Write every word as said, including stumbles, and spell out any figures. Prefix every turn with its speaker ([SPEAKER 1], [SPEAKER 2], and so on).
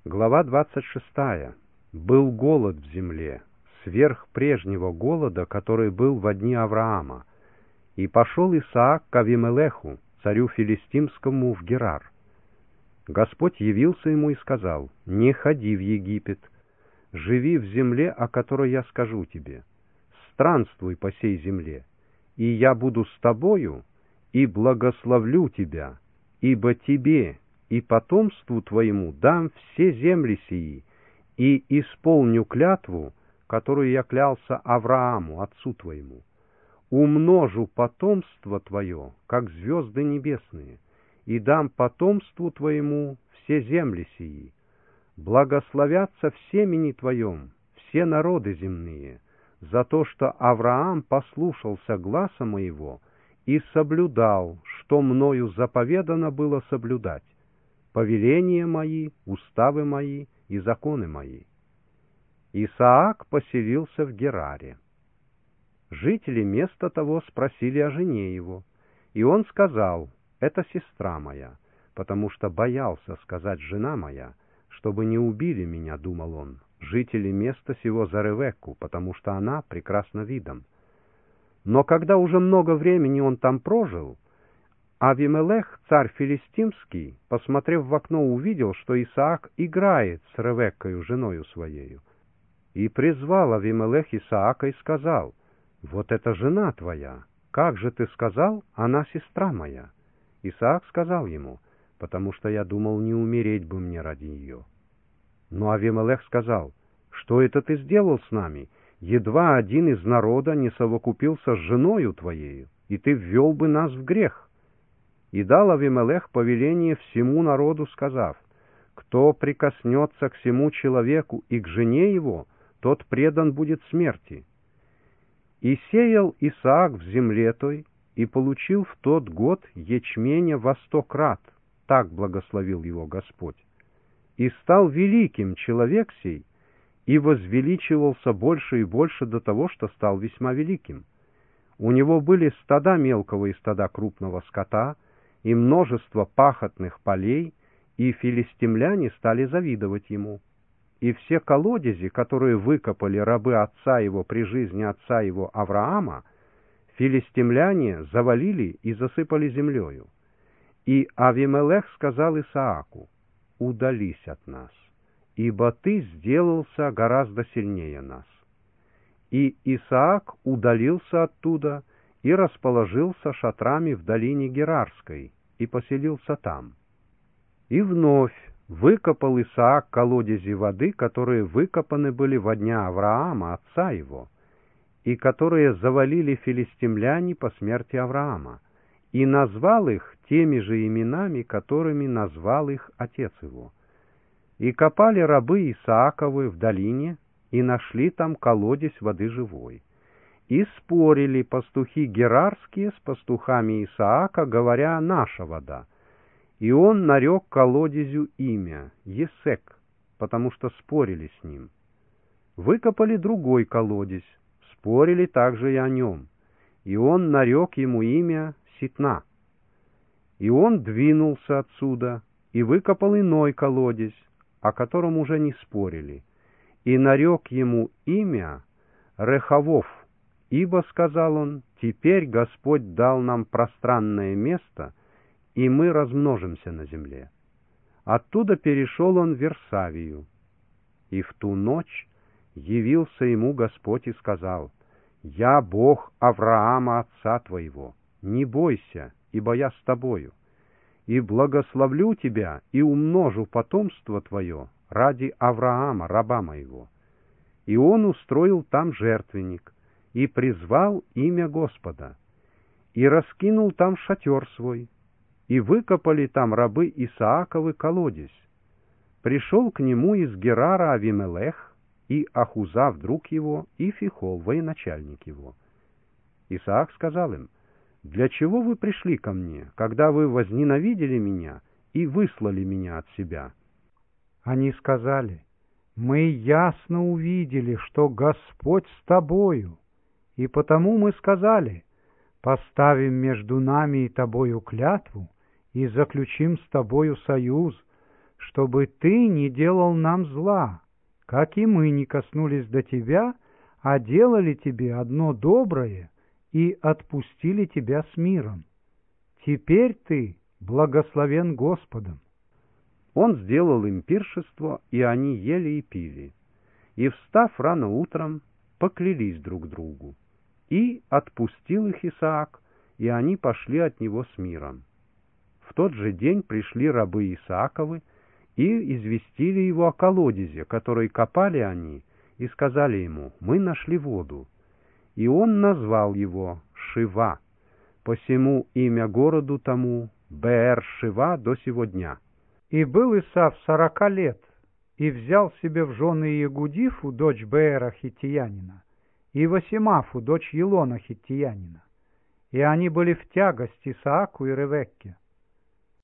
[SPEAKER 1] Глава двадцать шестая. Был голод в земле, сверх прежнего голода, который был во дни Авраама. И пошел Исаак к Авимелеху, царю филистимскому, в Герар. Господь явился ему и сказал: «Не ходи в Египет, живи в земле, о которой я скажу тебе. Странствуй по сей земле, и я буду с тобою, и благословлю тебя, ибо тебе и потомству твоему дам все земли сии, и исполню клятву, которую я клялся Аврааму, отцу твоему. Умножу потомство твое, как звезды небесные, и дам потомству твоему все земли сии. Благословятся в семени твоем все народы земные, за то, что Авраам послушался гласа моего и соблюдал, что мною заповедано было соблюдать, повеления мои, уставы мои и законы мои». Исаак поселился в Гераре. Жители места того спросили о жене его, и он сказал: «Это сестра моя», потому что боялся сказать «жена моя», чтобы не убили меня, думал он, жители места сего за Ревекку, потому что она прекрасна видом. Но когда уже много времени он там прожил, Авимелех, царь филистимский, посмотрев в окно, увидел, что Исаак играет с Ревеккою, женою своею. И призвал Авимелех Исаака и сказал: «Вот это жена твоя. Как же ты сказал, она сестра моя?» Исаак сказал ему: «Потому что я думал, не умереть бы мне ради ее». Но Авимелех сказал: «Что это ты сделал с нами? Едва один из народа не совокупился с женою твоею, и ты ввел бы нас в грех». И дал Авимелех повеление всему народу, сказав: «Кто прикоснется к сему человеку и к жене его, тот предан будет смерти». И сеял Исаак в земле той, и получил в тот год ячменя во сто крат, так благословил его Господь. И стал великим человек сей, и возвеличивался больше и больше до того, что стал весьма великим. У него были стада мелкого и стада крупного скота, и множество пахотных полей, и филистимляне стали завидовать ему. И все колодези, которые выкопали рабы отца его при жизни отца его Авраама, филистимляне завалили и засыпали землею. И Авимелех сказал Исааку: «Удались от нас, ибо ты сделался гораздо сильнее нас». И Исаак удалился оттуда и расположился шатрами в долине Герарской, и поселился там. И вновь выкопал Исаак колодези воды, которые выкопаны были во дня Авраама, отца его, и которые завалили филистимляне по смерти Авраама, и назвал их теми же именами, которыми назвал их отец его. И копали рабы Исааковы в долине, и нашли там колодезь воды живой. И спорили пастухи герарские с пастухами Исаака, говоря: «Наша вода». И он нарек колодезю имя Есек, потому что спорили с ним. Выкопали другой колодезь, спорили также и о нем, и он нарек ему имя Ситна. И он двинулся отсюда и выкопал иной колодезь, о котором уже не спорили, и нарек ему имя Рехавов, ибо, сказал он, теперь Господь дал нам пространное место, и мы размножимся на земле. Оттуда перешел он в Версавию. И в ту ночь явился ему Господь и сказал: «Я Бог Авраама, отца твоего, не бойся, ибо я с тобою, и благословлю тебя, и умножу потомство твое ради Авраама, раба моего». И он устроил там жертвенник, и призвал имя Господа, и раскинул там шатер свой, и выкопали там рабы Исааковы колодезь. Пришел к нему из Герара Авимелех, и Ахуза, друг его, и Фихол, военачальник его. Исаак сказал им: «Для чего вы пришли ко мне, когда вы возненавидели меня и выслали меня от себя?» Они сказали: «Мы ясно увидели, что Господь с тобою, и потому мы сказали: поставим между нами и тобою клятву, и заключим с тобою союз,
[SPEAKER 2] чтобы ты не делал нам зла, как и мы не коснулись до тебя, а делали тебе одно доброе и отпустили тебя с миром. Теперь ты благословен Господом».
[SPEAKER 1] Он сделал им пиршество, и они ели и пили. И, встав рано утром, поклялись друг другу. И отпустил их Исаак, и они пошли от него с миром. В тот же день пришли рабы Исааковы и известили его о колодезе, который копали они, и сказали ему: «Мы нашли воду». И он назвал его Шива, посему имя городу тому Беэр-Шива до сего дня.
[SPEAKER 2] И был Исав сорока лет, и взял себе в жены Егудифу, дочь Беэра хиттиянина, и Васимафу, дочь Елона хиттиянина. И они были в тягость Исааку и Ревекке.